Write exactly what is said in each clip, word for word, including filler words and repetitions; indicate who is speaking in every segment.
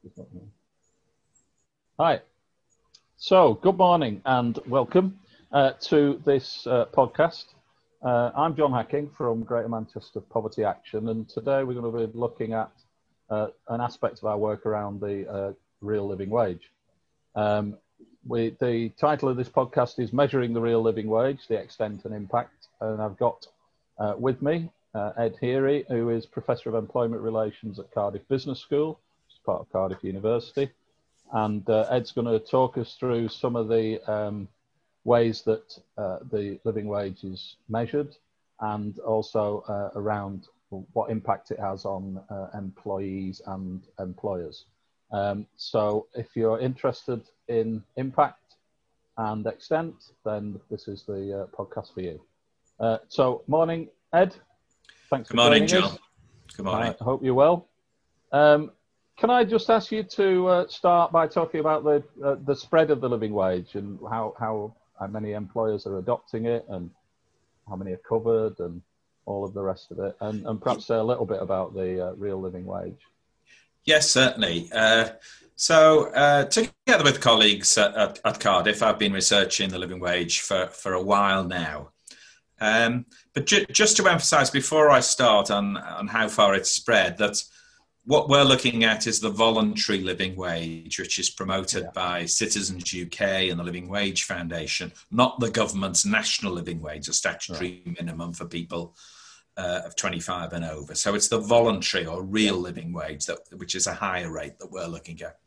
Speaker 1: Hi. So, good morning and welcome uh, to this uh, podcast. Uh, I'm John Hacking from Greater Manchester Poverty Action, and today we're going to be looking at uh, an aspect of our work around the uh, real living wage. Um, we, the title of this podcast is Measuring the Real Living Wage, the Extent and Impact, and I've got uh, with me uh, Ed Heery, who is Professor of Employment Relations at Cardiff Business School, which is part of Cardiff University. And uh, Ed's going to talk us through some of the um, ways that uh, the living wage is measured, and also uh, around what impact it has on uh, employees and employers. Um, so if you're interested in impact and extent, then this is the uh, podcast for you. Uh, so morning, Ed. Thanks for
Speaker 2: Good morning,
Speaker 1: joining
Speaker 2: John.
Speaker 1: us.
Speaker 2: Good morning.
Speaker 1: I hope you're well. Um, Can I just ask you to uh, start by talking about the uh, the spread of the living wage and how, how how many employers are adopting it and how many are covered and all of the rest of it, and, and perhaps say a little bit about the uh, real living wage.
Speaker 2: Yes, certainly. Uh, so uh, together with colleagues at, at, at Cardiff, I've been researching the living wage for, for a while now. Um, but ju- just to emphasise before I start on, on how far it's spread, that what we're looking at is the voluntary living wage, which is promoted yeah. by Citizens U K and the Living Wage Foundation, not the government's national living wage, a statutory right. minimum for people uh, of twenty-five and over. So it's the voluntary or real yeah. living wage, that, which is a higher rate that we're looking at.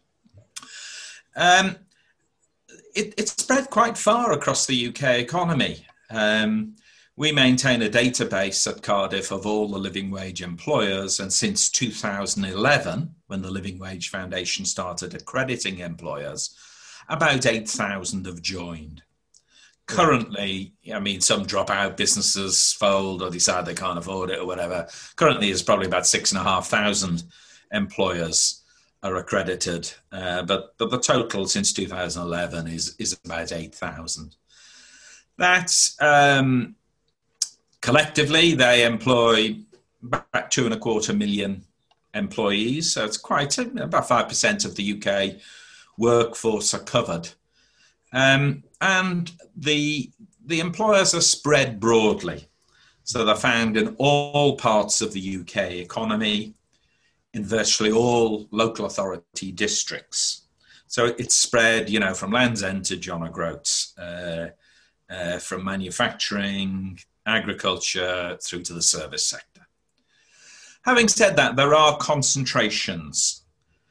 Speaker 2: Um, it, it's spread quite far across the U K economy. Um, We maintain a database at Cardiff of all the living wage employers, and since two thousand eleven, when the Living Wage Foundation started accrediting employers, about eight thousand have joined. Currently, I mean, some drop out, businesses fold or decide they can't afford it or whatever. Currently, there's probably about six and a half thousand employers are accredited, uh, but, but the total since two thousand eleven is, is about eight thousand. That's... Um, Collectively, they employ about two and a quarter million employees. So it's quite a, about five percent of the U K workforce are covered. Um, and the, the employers are spread broadly. So they're found in all parts of the U K economy, in virtually all local authority districts. So it's spread, you know, from Land's End to John O'Groats, uh, uh, from manufacturing, agriculture, through to the service sector. Having said that, there are concentrations.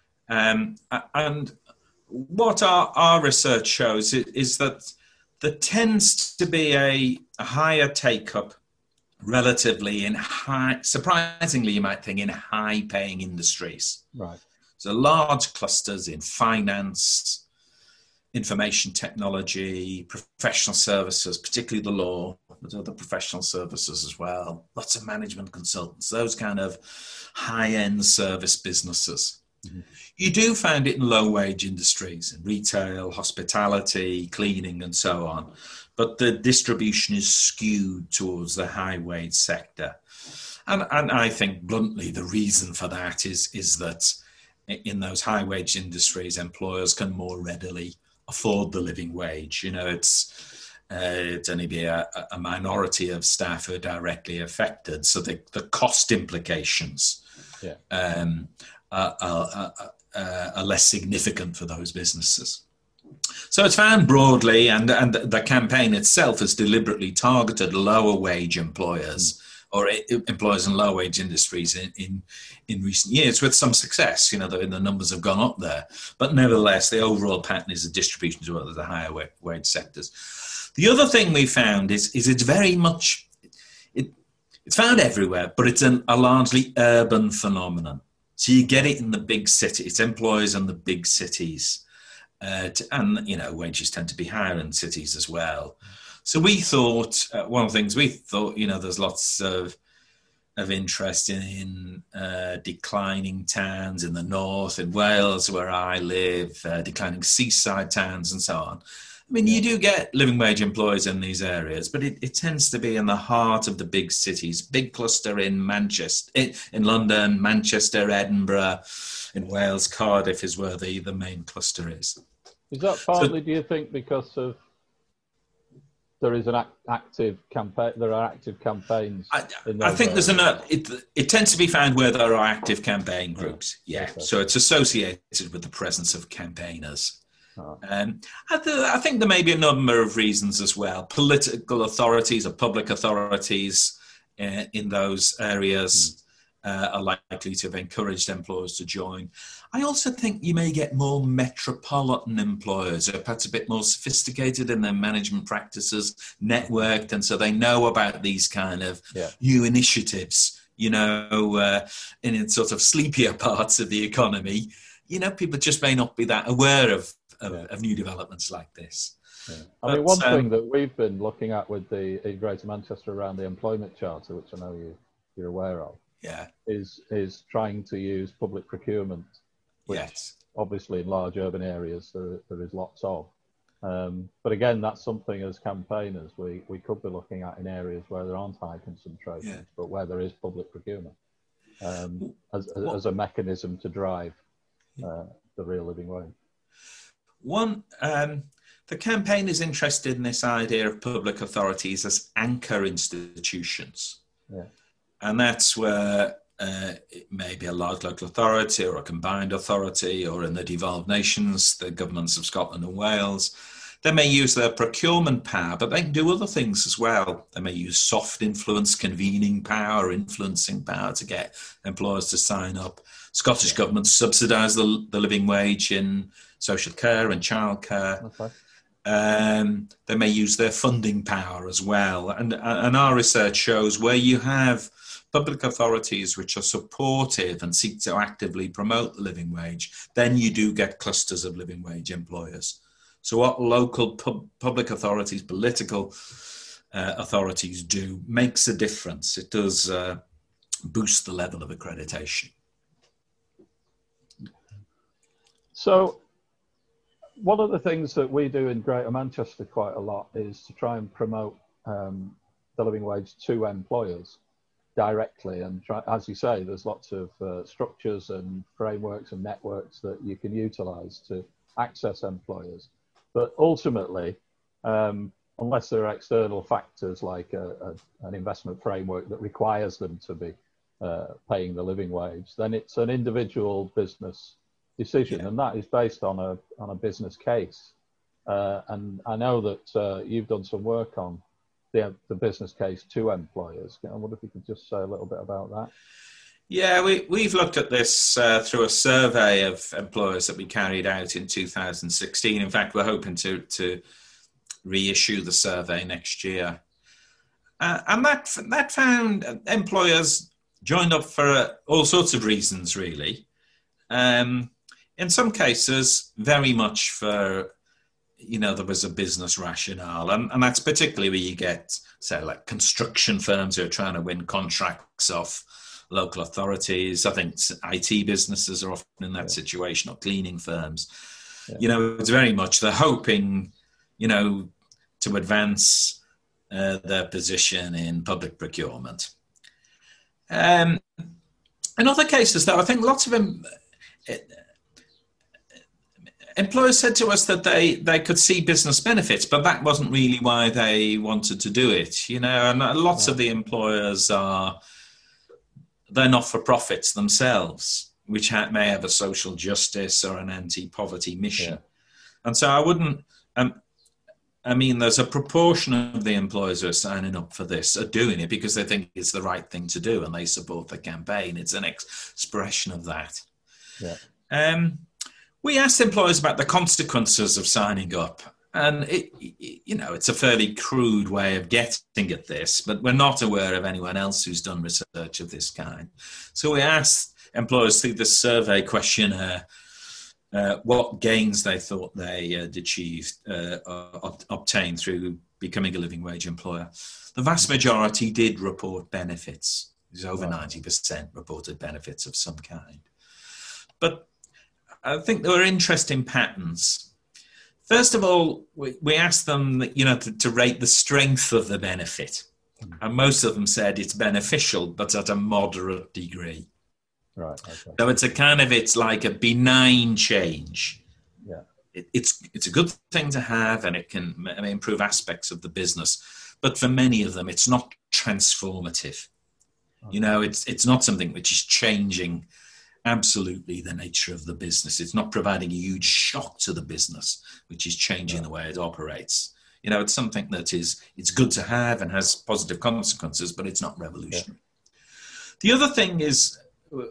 Speaker 2: Um, and what our, our research shows is, is that there tends to be a, a higher take-up relatively in high, surprisingly, you might think, in high-paying industries.
Speaker 1: Right.
Speaker 2: So large clusters in finance, information technology, professional services, particularly the law, but other professional services as well, lots of management consultants, those kind of high-end service businesses. Mm-hmm. You do find it in low-wage industries, in retail, hospitality, cleaning, and so on, but the distribution is skewed towards the high-wage sector. And, and I think, bluntly, the reason for that is, is that in those high-wage industries, employers can more readily afford the living wage. You know, it's uh, it's only be a, a minority of staff who are directly affected, so the, the cost implications yeah. um, are, are, are, are less significant for those businesses. So it's found broadly, and, and the campaign itself has deliberately targeted lower wage employers mm. or employers in low wage industries in, in, in recent years with some success. You know, the, the numbers have gone up there. But nevertheless, the overall pattern is a distribution to the higher wage sectors. The other thing we found is, is it's very much, it, it's found everywhere, but it's an, a largely urban phenomenon. So you get it in the big city. It's employers in the big cities. Uh, to, and, you know, wages tend to be higher in cities as well. So we thought, uh, one of the things we thought, you know, there's lots of of interest in uh, declining towns in the north, in Wales, where I live, uh, declining seaside towns and so on. I mean, you do get living wage employers in these areas, but it, it tends to be in the heart of the big cities. Big cluster in Manchester, in, in London, Manchester, Edinburgh, in Wales, Cardiff is where the, the main cluster is.
Speaker 1: Is that partly, so, do you think, because of there is an act, active campaign? There are active campaigns.
Speaker 2: I,
Speaker 1: in
Speaker 2: I think
Speaker 1: areas.
Speaker 2: there's an. It, it tends to be found where there are active campaign groups. Yeah, yeah. Okay. So it's associated with the presence of campaigners. Oh. Um, I, th- I think there may be a number of reasons as well. Political authorities or public authorities uh, in those areas mm. uh, are likely to have encouraged employers to join. I also think you may get more metropolitan employers who are perhaps a bit more sophisticated in their management practices, networked, and so they know about these kind of yeah. new initiatives, you know, uh, in, in sort of sleepier parts of the economy. You know, people just may not be that aware of, of, yeah. of new developments like this.
Speaker 1: Yeah. I but, mean, one um, thing that we've been looking at with the in Greater Manchester around the Employment Charter, which I know you, you're aware of,
Speaker 2: yeah.
Speaker 1: is is trying to use public procurement. Which
Speaker 2: yes.
Speaker 1: obviously in large urban areas there, there is lots of. Um, but again, that's something as campaigners we, we could be looking at in areas where there aren't high concentrations, yeah. but where there is public procurement um, as, as, as a mechanism to drive uh, the real living wage.
Speaker 2: One, um, the campaign is interested in this idea of public authorities as anchor institutions.
Speaker 1: Yeah.
Speaker 2: And that's where Uh, it may be a large local authority or a combined authority, or in the devolved nations, the governments of Scotland and Wales. They may use their procurement power, but they can do other things as well. They may use soft influence, convening power, influencing power to get employers to sign up. Scottish governments subsidise the, the living wage in social care and childcare.
Speaker 1: Okay.
Speaker 2: Um, they may use their funding power as well. And, and our research shows where you have public authorities which are supportive and seek to actively promote the living wage, then you do get clusters of living wage employers. So what local pub- public authorities, political uh, authorities do makes a difference. It does uh, boost the level of accreditation.
Speaker 1: So one of the things that we do in Greater Manchester quite a lot is to try and promote um, the living wage to employers directly, and try, as you say, there's lots of uh, structures and frameworks and networks that you can utilize to access employers. But ultimately, um, unless there are external factors like a, a, an investment framework that requires them to be uh, paying the living wage, then it's an individual business decision, yeah. and that is based on a on a business case. Uh, and I know that uh, you've done some work on The, the business case to employers. I wonder if you could just say a little bit about that.
Speaker 2: Yeah, we, we've looked at this uh, through a survey of employers that we carried out in two thousand sixteen. In fact, we're hoping to, to reissue the survey next year. Uh, and that, that found employers joined up for uh, all sorts of reasons, really. Um, in some cases, very much for you know, there was a business rationale. And, and that's particularly where you get, say, like construction firms who are trying to win contracts off local authorities. I think I T businesses are often in that yeah. situation, or cleaning firms. Yeah. You know, it's very much they're hoping, you know, to advance uh, their position in public procurement. Um, in other cases, though, I think lots of them... It, Employers said to us that they, they could see business benefits, but that wasn't really why they wanted to do it. You know, and lots yeah. of the employers are, they're not-for-profits themselves, which ha- may have a social justice or an anti-poverty mission. Yeah. And so I wouldn't, um, I mean, there's a proportion of the employers who are signing up for this are doing it because they think it's the right thing to do and they support the campaign. It's an expression of that.
Speaker 1: Yeah.
Speaker 2: Um, We asked employers about the consequences of signing up, and it, you know, it's a fairly crude way of getting at this, but we're not aware of anyone else who's done research of this kind. So we asked employers through this survey questionnaire uh, what gains they thought they had achieved, uh, ob- obtained through becoming a living wage employer. The vast majority did report benefits. It was over wow. ninety percent reported benefits of some kind. But I think there were interesting patterns. First of all, we, we asked them, you know, to, to rate the strength of the benefit. Mm. And most of them said it's beneficial, but at a moderate degree.
Speaker 1: Right. Okay.
Speaker 2: So it's a kind of, it's like a benign change.
Speaker 1: Yeah.
Speaker 2: It, it's, it's a good thing to have, and it can improve aspects of the business. But for many of them, it's not transformative. Okay. You know, it's, it's not something which is changing absolutely the nature of the business. It's not providing a huge shock to the business, which is changing yeah. the way it operates. You know, it's something that is, it's good to have and has positive consequences, but it's not revolutionary. Yeah. The other thing is,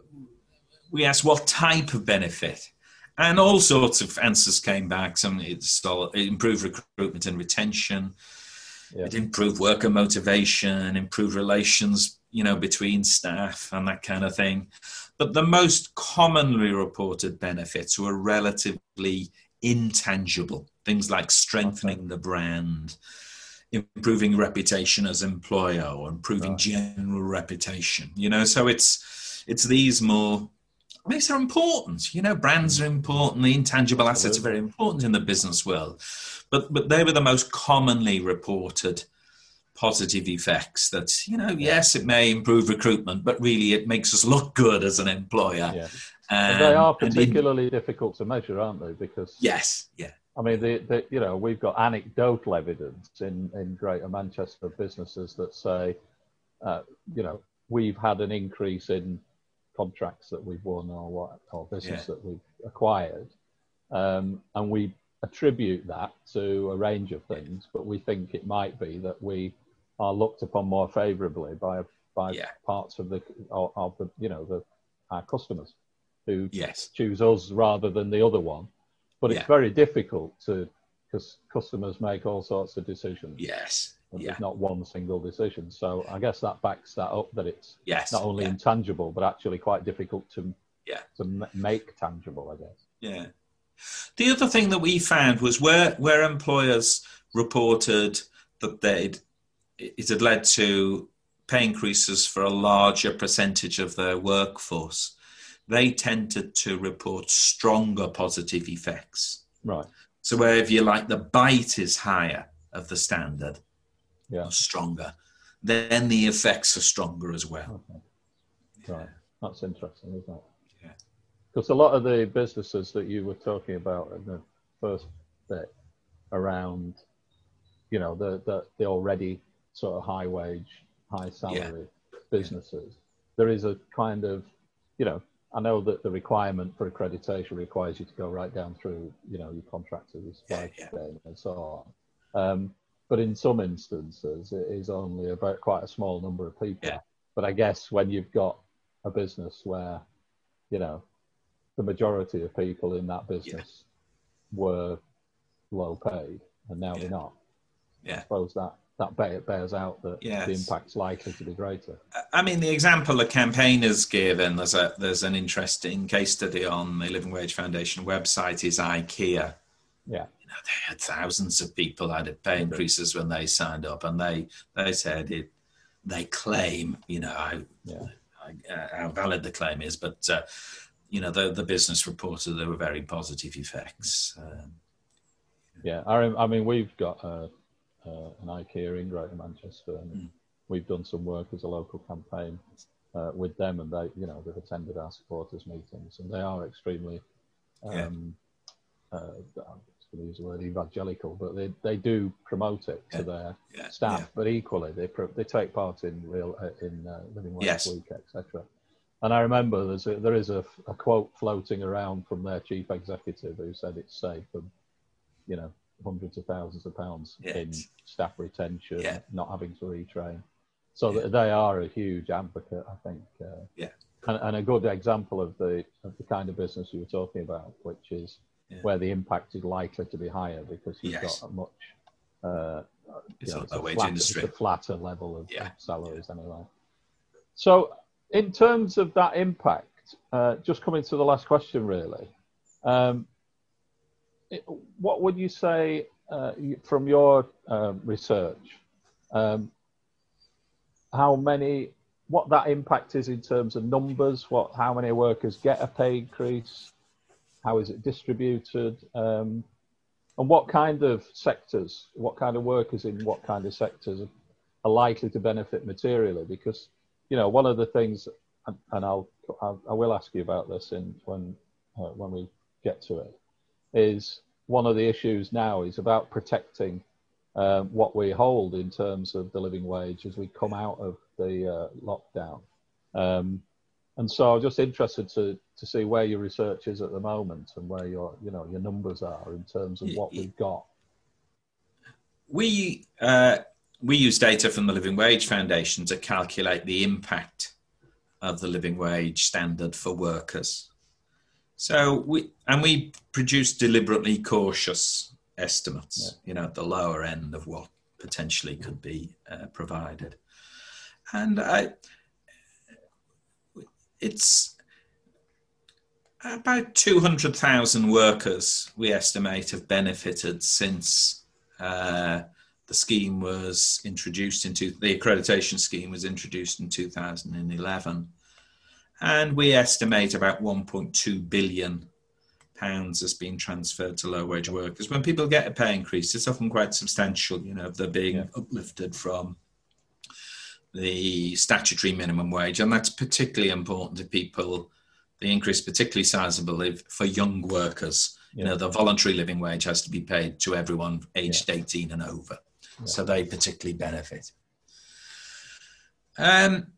Speaker 2: we asked what type of benefit, and all sorts of answers came back. Some it's all, it improved recruitment and retention. Yeah. It improved worker motivation, improved relations, you know, between staff and that kind of thing. But the most commonly reported benefits were relatively intangible. Things like strengthening okay. the brand, improving reputation as employer, or improving right. general reputation. You know, so it's it's these more. These are important. You know, brands are important. The intangible assets are very important in the business world. But but they were the most commonly reported positive effects that, you know, yeah. yes, it may improve recruitment, but really it makes us look good as an employer.
Speaker 1: Yeah. Um, they are particularly in, difficult to measure, aren't they? Because
Speaker 2: yes, yeah.
Speaker 1: I mean, the, the, you know, we've got anecdotal evidence in, in Greater Manchester businesses that say, uh, you know, we've had an increase in contracts that we've won or what, or business yeah. that we've acquired, um, and we attribute that to a range of things, but we think it might be that we are looked upon more favourably by by yeah. parts of the of, of the you know the our customers who
Speaker 2: yes.
Speaker 1: choose us rather than the other one. But yeah. it's very difficult to, because customers make all sorts of decisions.
Speaker 2: Yes.
Speaker 1: And
Speaker 2: yeah.
Speaker 1: there's not one single decision. So I guess that backs that up, that it's
Speaker 2: yes.
Speaker 1: not only
Speaker 2: yeah.
Speaker 1: intangible, but actually quite difficult to
Speaker 2: yeah.
Speaker 1: to make tangible, I guess.
Speaker 2: Yeah. The other thing that we found was where, where employers reported that they'd, it had led to pay increases for a larger percentage of their workforce, they tended to report stronger positive effects.
Speaker 1: Right.
Speaker 2: So where, if you like, the bite is higher of the standard,
Speaker 1: yeah.
Speaker 2: or stronger, then the effects are stronger as well.
Speaker 1: Okay. Right. Yeah. That's interesting, isn't it?
Speaker 2: Yeah.
Speaker 1: Because a lot of the businesses that you were talking about in the first bit around, you know, the the, the already sort of high wage, high salary yeah. businesses, yeah. there is a kind of, you know, I know that the requirement for accreditation requires you to go right down through, you know, your contractors, your supply
Speaker 2: yeah,
Speaker 1: chain yeah. and so on. Um, but in some instances, it is only about quite a small number of people.
Speaker 2: Yeah.
Speaker 1: But I guess when you've got a business where, you know, the majority of people in that business yeah. were low paid, and now
Speaker 2: yeah.
Speaker 1: they're not.
Speaker 2: Yeah.
Speaker 1: I suppose that that bears out that
Speaker 2: yes.
Speaker 1: the impact's likely to be greater.
Speaker 2: I mean, the example the campaigners given, there's a there's an interesting case study on the Living Wage Foundation website, is IKEA.
Speaker 1: Yeah.
Speaker 2: You know, they had thousands of people had pay increases when they signed up, and they they said it. They claim, you know, I,
Speaker 1: yeah.
Speaker 2: I, uh, how valid the claim is, but. Uh, You know, the the business reported there were very positive effects. Um,
Speaker 1: yeah, I, I mean, we've got uh, uh, an IKEA in Greater Manchester, and mm. we've done some work as a local campaign uh, with them, and they, you know, they've attended our supporters meetings, and they are extremely, um, yeah. uh, I'm just going to use the word evangelical, but they, they do promote it yeah. to their
Speaker 2: yeah.
Speaker 1: staff,
Speaker 2: yeah.
Speaker 1: but equally they pro- they take part in real uh, in uh, Living Wage
Speaker 2: yes.
Speaker 1: Week, et cetera. And I remember there's a, there is a, a quote floating around from their chief executive who said it's saved them, you know, hundreds of thousands of pounds
Speaker 2: yes.
Speaker 1: in staff retention,
Speaker 2: yeah.
Speaker 1: not having to retrain. So
Speaker 2: yeah.
Speaker 1: they are a huge advocate, I think. Uh,
Speaker 2: yeah.
Speaker 1: And, and a good example of the of the kind of business you were talking about, which is yeah. where the impact is likely to be higher because you've
Speaker 2: yes.
Speaker 1: got a much, uh,
Speaker 2: it's,
Speaker 1: you know,
Speaker 2: a,
Speaker 1: it's, a
Speaker 2: wage
Speaker 1: flat,
Speaker 2: industry.
Speaker 1: it's a flatter level of,
Speaker 2: yeah.
Speaker 1: of salaries
Speaker 2: yeah.
Speaker 1: anyway. So, in terms of that impact, uh, just coming to the last question, really, um, it, what would you say uh, from your um, research, um, how many, what that impact is in terms of numbers, what, how many workers get a pay increase, how is it distributed, um, and what kind of sectors, what kind of workers in what kind of sectors are likely to benefit materially? Because, you know, one of the things, and, and I'll, I'll I will ask you about this in when uh, when we get to it, is one of the issues now is about protecting um, what we hold in terms of the living wage as we come out of the uh, lockdown. Um, and so I'm just interested to to see where your research is at the moment and where your you know your numbers are in terms of what we've got.
Speaker 2: We uh, we use data from the Living Wage Foundation to calculate the impact of the living wage standard for workers. So we and we produce deliberately cautious estimates, yeah. you know, at the lower end of what potentially could be uh, provided. And I, it's about two hundred thousand workers, we estimate, have benefited since uh, the scheme was introduced into, the accreditation scheme was introduced in two thousand eleven. And we estimate about one point two billion pounds has been transferred to low wage workers. When people get a pay increase, it's often quite substantial, you know, if they're being yeah. uplifted from the statutory minimum wage. And that's particularly important to people. The increase particularly sizable if, for young workers. Yeah. You know, the voluntary living wage has to be paid to everyone aged yeah. eighteen and over. Yeah. So they particularly benefit. Um,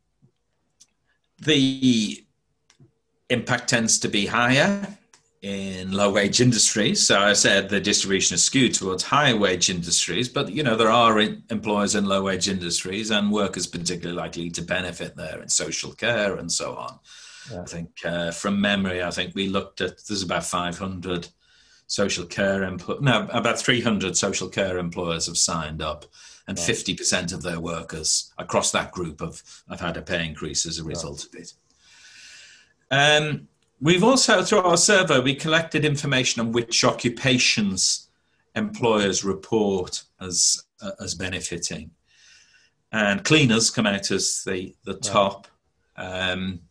Speaker 2: the impact tends to be higher in low wage industries. So I said the distribution is skewed towards high wage industries, but you know, there are employers in low wage industries and workers particularly likely to benefit there in social care and so on. Yeah. I think uh, from memory, I think we looked at, there's about five hundred social care, empl- no, about three hundred social care employers have signed up, and right. fifty percent of their workers across that group have, have had a pay increase as a result right. of it. Um, we've also, through our survey, we collected information on which occupations employers report as, uh, as benefiting. And cleaners come out as the, the top. Right. Um,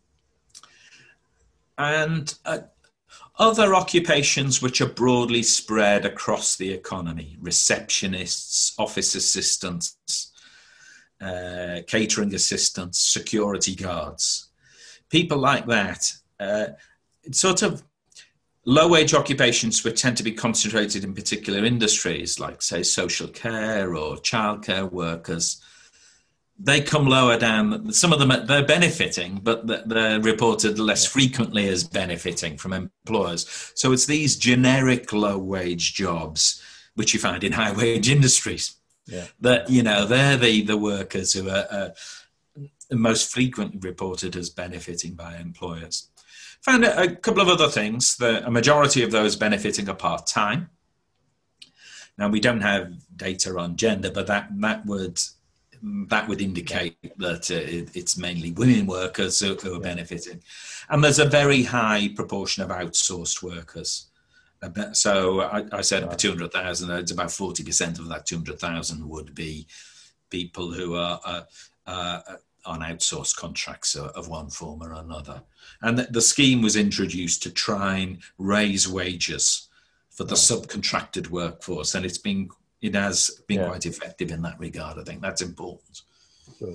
Speaker 2: and uh, other occupations which are broadly spread across the economy, receptionists, office assistants, uh, catering assistants, security guards, people like that. Uh, it's sort of low-wage occupations which tend to be concentrated in particular industries, like, say, social care or childcare workers. They come lower down. Some of them, they're benefiting, but they're reported less frequently as benefiting from employers. So it's these generic low-wage jobs, which you find in high-wage industries, yeah. that, you know, they're the, the workers who are uh, most frequently reported as benefiting by employers. Found a, a couple of other things. The, a majority of those benefiting are part-time. Now, we don't have data on gender, but that, that would... that would indicate that uh, it, it's mainly women workers who, who are benefiting. And there's a very high proportion of outsourced workers. So I, I said about two hundred thousand, it's about forty percent of that two hundred thousand would be people who are uh, uh, on outsourced contracts of one form or another. And the, the scheme was introduced to try and raise wages for the subcontracted workforce. And it's been It has been yeah. quite effective in that regard. I think that's important.
Speaker 1: Good.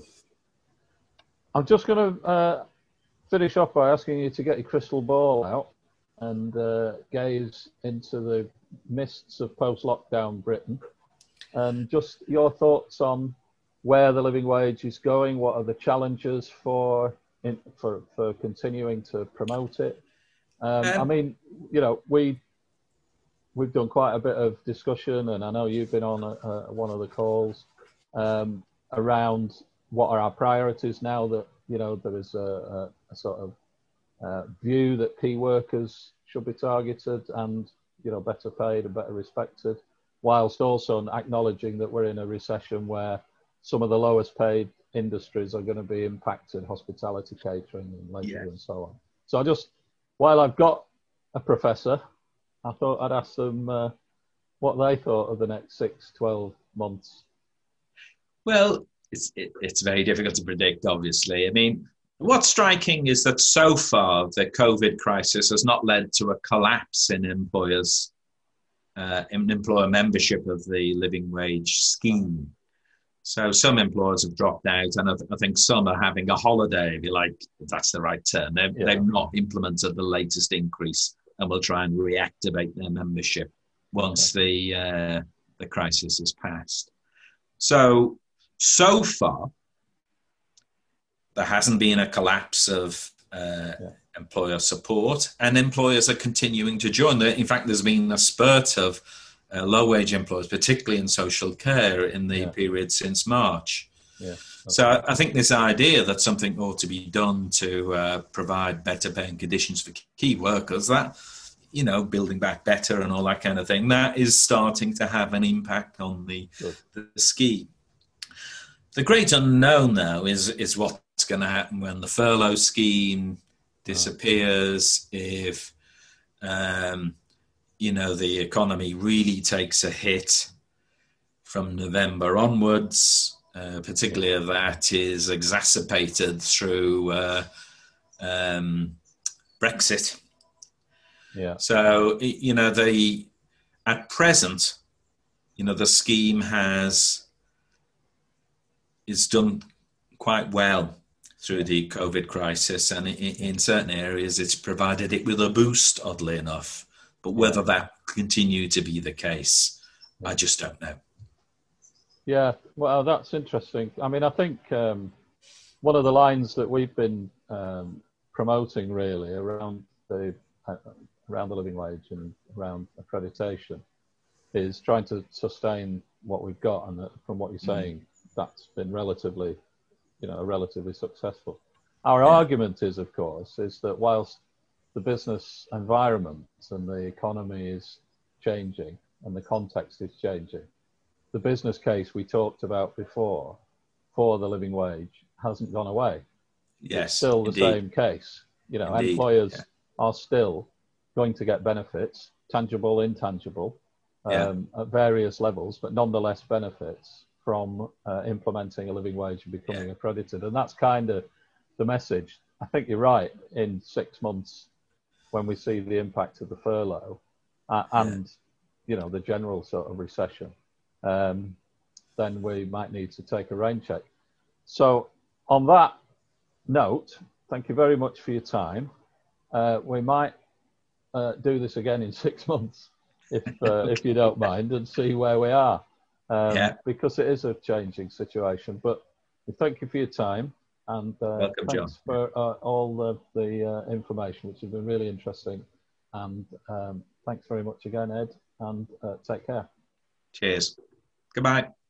Speaker 1: I'm just going to uh, finish off by asking you to get your crystal ball out and uh, gaze into the mists of post-lockdown Britain, and just your thoughts on where the living wage is going. What are the challenges for in, for for continuing to promote it? Um, um, I mean, you know, we. We've done quite a bit of discussion, and I know you've been on a, a, one of the calls um, around what are our priorities now that, you know, there is a, a, a sort of uh, view that key workers should be targeted and, you know, better paid and better respected, whilst also acknowledging that we're in a recession where some of the lowest paid industries are going to be impacted, hospitality, catering and leisure yeah. and so on. So I just, while I've got a professor, I thought I'd ask them uh, what they thought of the next six, twelve months.
Speaker 2: Well, it's, it, it's very difficult to predict, obviously. I mean, what's striking is that so far the COVID crisis has not led to a collapse in employers' uh, employer membership of the living wage scheme. So some employers have dropped out, and I, th- I think some are having a holiday, if you like, if that's the right term. They've,
Speaker 1: Yeah.
Speaker 2: they've not implemented the latest increase, and will try and reactivate their membership once okay. the uh, the crisis is passed. So, so far, there hasn't been a collapse of uh, yeah. employer support, and employers are continuing to join. In fact, there's been a spurt of uh, low-wage employers, particularly in social care, in the yeah. period since March.
Speaker 1: Yeah,
Speaker 2: so I, I think this idea that something ought to be done to uh, provide better paying conditions for key workers, that, you know, building back better and all that kind of thing, that is starting to have an impact on the, the scheme. The great unknown, though, is, is what's going to happen when the furlough scheme disappears, if, um, you know, the economy really takes a hit from November onwards, uh, particularly if that is exacerbated through uh, um, Brexit.
Speaker 1: Yeah.
Speaker 2: So, you know, the at present, you know, the scheme has is done quite well through the COVID crisis, and in, in certain areas it's provided it with a boost, oddly enough. But whether yeah. that continue to be the case, yeah. I just don't know.
Speaker 1: Yeah, well, that's interesting. I mean, I think um, one of the lines that we've been um, promoting really around the uh, around the living wage and around accreditation is trying to sustain what we've got, and from what you're saying, mm. that's been relatively, you know, relatively successful. Our yeah. argument is, of course, is that whilst the business environment and the economy is changing and the context is changing, the business case we talked about before for the living wage hasn't gone away.
Speaker 2: Yes,
Speaker 1: it's still the
Speaker 2: indeed.
Speaker 1: same case. You know,
Speaker 2: indeed.
Speaker 1: employers
Speaker 2: yeah.
Speaker 1: are still going to get benefits, tangible, intangible, um,
Speaker 2: yeah.
Speaker 1: at various levels, but nonetheless benefits from uh, implementing a living wage and becoming
Speaker 2: yeah.
Speaker 1: accredited. And that's kind of the message. I think you're right. In six months, when we see the impact of the furlough uh, and, yeah. you know, the general sort of recession, um, then we might need to take a rain check. So on that note, thank you very much for your time. Uh, we might uh, do this again in six months, if uh, okay. if you don't mind, and see where we are. Um,
Speaker 2: yeah.
Speaker 1: Because it is a changing situation. But we thank you for your time, and uh,
Speaker 2: Welcome,
Speaker 1: thanks
Speaker 2: John.
Speaker 1: for uh, all of the uh, information, which has been really interesting. And um, thanks very much again, Ed, and uh, take care.
Speaker 2: Cheers. Goodbye.